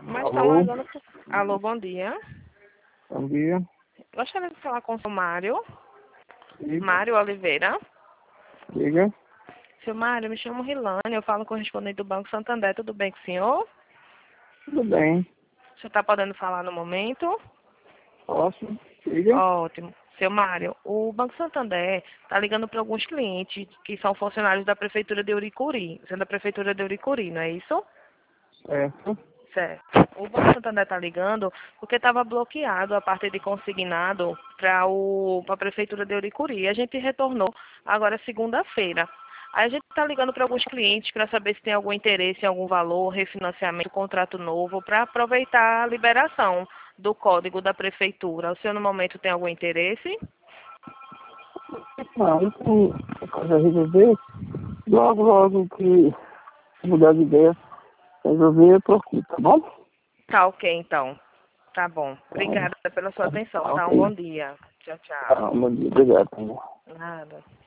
Mas estão Alô, ligando. Alô, bom dia. bom dia. Gostaria de falar com o seu Mário. Diga, Mário Oliveira. diga. Seu Mário, me chamo Rilane, eu falo correspondente do Banco Santander. Tudo bem com o senhor? Tudo bem. O senhor está podendo falar no momento? Posso? Diga. Ótimo. Seu Mário, o Banco Santander está ligando para alguns clientes que são funcionários da Prefeitura de Uricuri. Você é da Prefeitura de Uricuri, não é isso? Certo. Certo. O Banco Santander está ligando porque estava bloqueado a parte de consignado para a Prefeitura de Uricuri. A gente retornou agora segunda-feira. Aí a gente está ligando para alguns clientes para saber se tem algum interesse em algum valor, refinanciamento, contrato novo, para aproveitar a liberação do código da Prefeitura. O senhor no momento tem algum interesse? Não, eu tenho coisa a resolver. Logo que mudar de ideia, resolver, eu tô aqui, tá bom? Tá ok, então. Tá bom. Então, Obrigada pela sua atenção, tá tá? Um ok. bom dia. Tchau, tchau. Tá, bom dia. Obrigado. Nada.